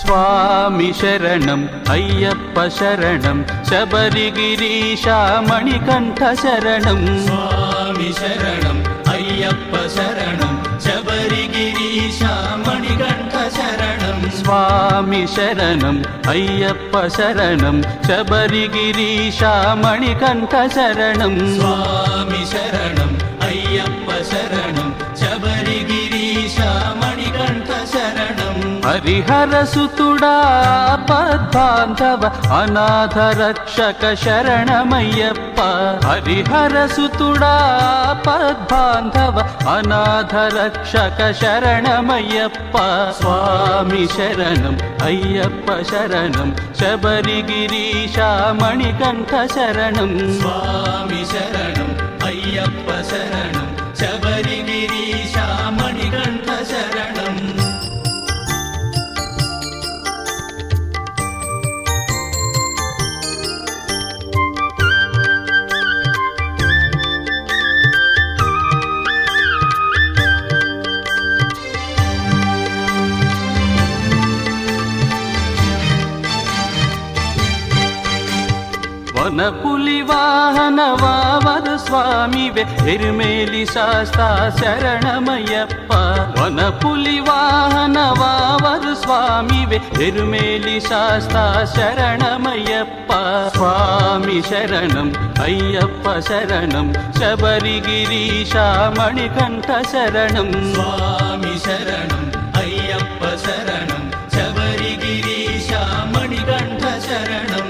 స్వామి శరణం అయ్యప్ప శరణం శబరిగిరీశ మణికంఠ శరణం స్వామి శరణం అయ్యప్ప శరణం శబరిగిరీశ మణికంఠ శరణం స్వామి శరణం అయ్యప్ప శరణం శబరిగిరీశ మణికంఠ శరణం స్వామి శరణం అయ్యప్ప శరణం శబరిగిరీశ మణికంఠ శరణం హరిహర సుతుడా పద్బాంధవ అనాథ రక్షక శరణమయ్యప్ప హరిహర సుతుడా పద్బాంధవ అనాథ రక్షక శరణమయ్యప్ప స్వామి శరణం అయ్యప్ప శరణం శబరిగిరీశ మణికంఠ శరణం స్వామి శరణం అయ్యప్ప శరణం శబరిగిరీశ మణికంఠ శరణం వనపులి వాహన వావర స్వామివే ఎరుమేలి శాస్తా శరణమయ్యప్ప వనపులి వాహన వావర స్వామివే ఎరుమేలి శాస్తా శరణమయ్యప్ప స్వామి శరణం అయ్యప్ప శరణం శబరిగిరీశ మణికంఠ శరణం స్వామి శరణం అయ్యప్ప శరణం శబరిగిరీశ మణికంఠ శరణం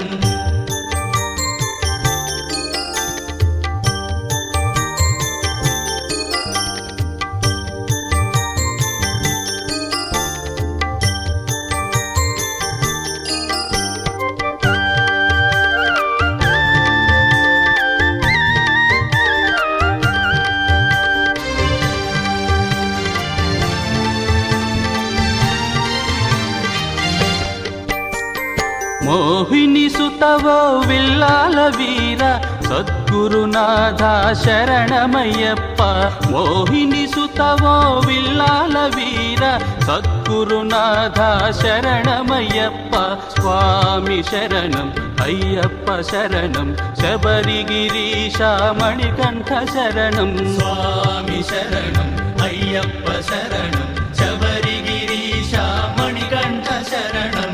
మోహిని సుతవో విల్లాల వీర సద్గురునాథ శరణమయ్యప్ప మోహిని సుతవో విల్లాల వీర సద్గురునాథ శరణమయ్యప్ప స్వామి శరణం అయ్యప్ప శరణం శబరిగిరీశ మణికంఠ శరణం స్వామి శరణం అయ్యప్ప శరణం శబరిగిరీశ మణికంఠ శరణం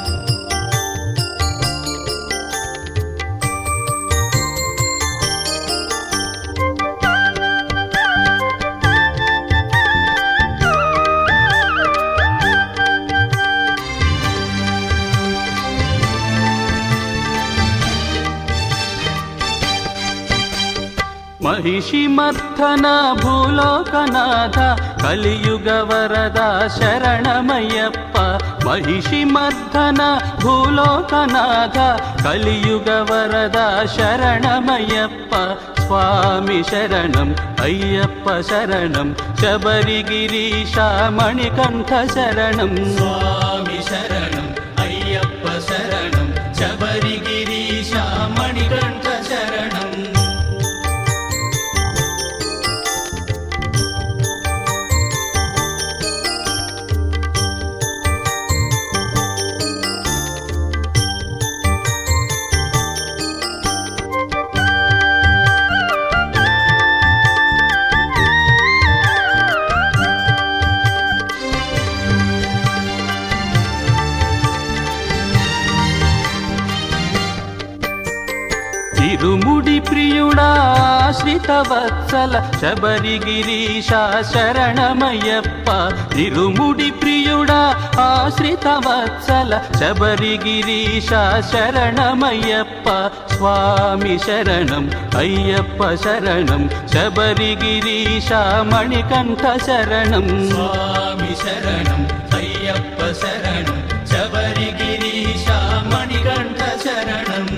మహిషి మర్ధన భూలోకనాథ కలియుగ వరద శరణమయ్యప్ప మహిషి మర్ధన భూలోకనాథ కలియుగ వరద శరణమయ్యప్ప స్వామి శరణం అయ్యప్ప శరణం శబరిగిరీశ మణికంఠ శరణం స్వామి శరణం అయ్యప్ప శరణం శబరిగిరీశ మణికంఠ శరణం ఇరుముడి ప్రియుడా ఆశ్రిత వత్సల శబరిగిరీశ శరణమయ్యప్ప ఇరుముడి ప్రియుడా ఆశ్రిత వత్సల శబరిగిరీశ శరణమయ్యప్ప స్వామి శరణం అయ్యప్ప శరణం శబరిగిరీశ మణికంఠ శరణం స్వామి శరణం అయ్యప్ప శరణం శబరిగిరీశ మణికంఠ శరణం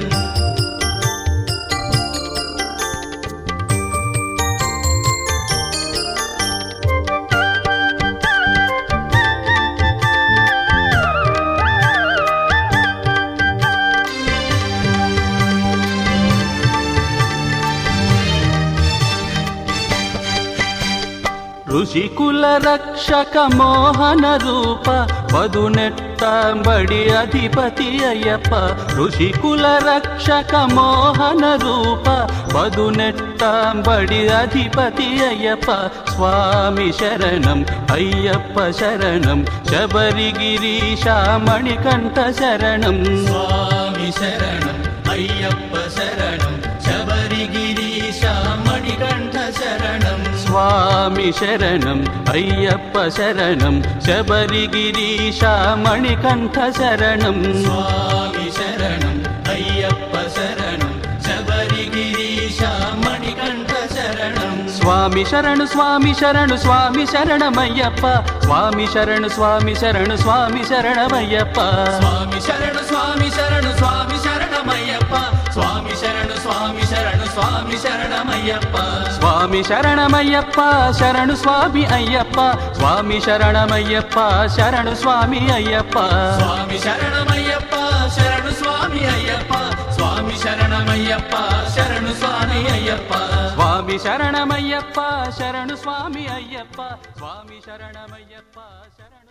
ಋಷಿಕುಲ ರಕ್ಷಕ ಮೋಹನ ರೂಪ ಪದುನೆಟ್ಟಾಂಬಡಿ ಅಧಿಪತಿ ಅಯ್ಯಪ್ಪ ಋಷಿಕುಲ ರಕ್ಷಕ ಮೋಹನ ರೂಪ ಪದುನೆಟ್ಟಾಂಬಡಿ ಅಧಿಪತಿ ಅಯ್ಯಪ್ಪ ಸ್ವಾಮಿ ಶರಣಂ ಅಯ್ಯಪ್ಪ ಶರಣಂ ಶಬರಿಗಿರೀಶ ಮಣಿಕಂಠ ಶರಣಂ స్వామి శరణం అయ్యప్ప శరణం శబరిగిరీశ మణికంఠ శరణం స్వామి శరణం అయ్యప్ప శరణం శబరిగిరీశ మణికంఠ శరణం స్వామి శరణం అయ్యప్ప శరణం శబరిగిరీశ మణికంఠ శరణం స్వామి శరణు స్వామి శరణు స్వామి శరణమయ్యప్ప స్వామి శరణు స్వామి శరణు స్వామి శరణమయ్యప్ప స్వామి శరణు స్వామి శరణు స్వామి శరణమయ్యప్ప స్వామి శరణు స్వామి శరణు స్వామి శరణమయ్యప్ప స్వామి శరణమయ్యప్ప శరణు స్వామి అయ్యప్ప స్వామి శరణమయ్యప్ప శరణు స్వామి అయ్యప్ప స్వామి శరణమయ్యప్ప శరణు స్వామి అయ్యప్ప స్వామి శరణమయ్యప్ప శరణు స్వామి అయ్యప్ప స్వామి శరణమయ్యప్ప శరణు స్వామి అయ్యప్ప స్వామి శరణమయ్యప్ప శరణు